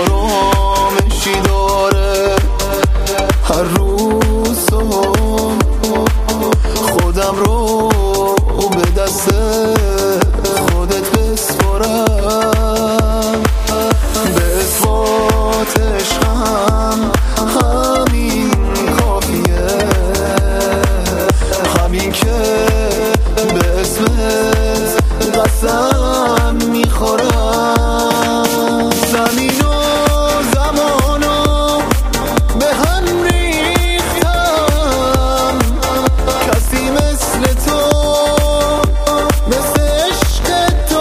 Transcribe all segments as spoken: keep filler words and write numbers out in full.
آرامشی داره. هر روز صبح خودم رو به دست خودت بسپارم. به اثبات عشقم همین کافیه، همین که به اسمت قسم میخورم. زمین و زمانو به هم ریختم، کسی مثل تو مثل عشق تو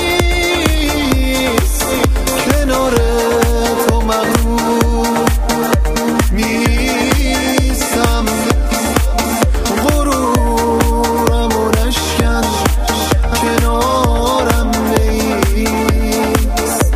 نیست. کنار تو مغرور میستم، غرورم و نشکن کنارم نیست.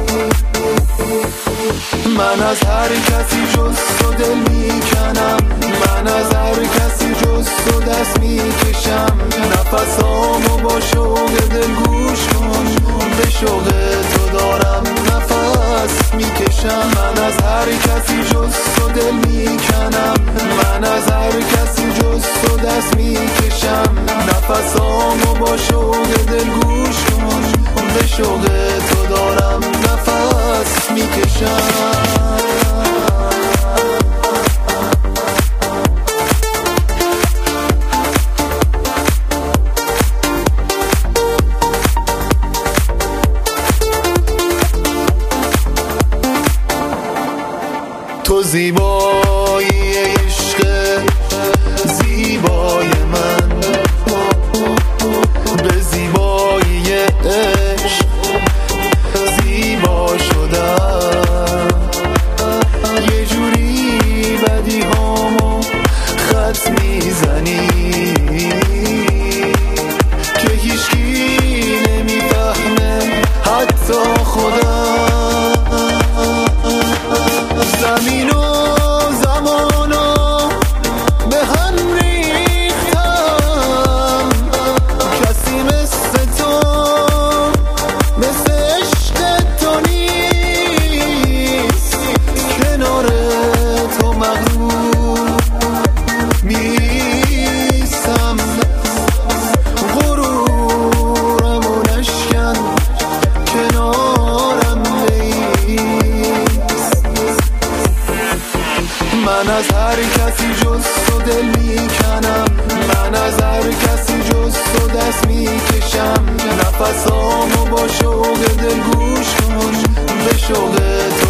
من از هر کسی جز تو دل میکنم، من از هر کسی جز تو دست میکشم. نفسامو با شوق دل گوش کن، به شوق تو دارم نفس میکشم. من از هر کسی جز تو دل میکنم، من از هر کسی جز تو دست میکشم. نفسامو با شوق دل گوش کن، به شوق تو دارم نفس میکشم. تو زیبایی عشق زیبای من، به زیبایی عشق زیبا شدم. یه جوری بدی هامو خط میزنی که هیچکی نمیفهمه حتی خودم. زمین و زمانو به هم ریختم، کسی مثل تو مثل عشق تو نیست. کنار تو مغرور میستم، غرورم و نشکن کنارم نیست. من از هر کسی جز تو دل میکنم، من از هر کسی جز تو دست میکشم. نفسامو با شوق دل گوش کن، به شوق تو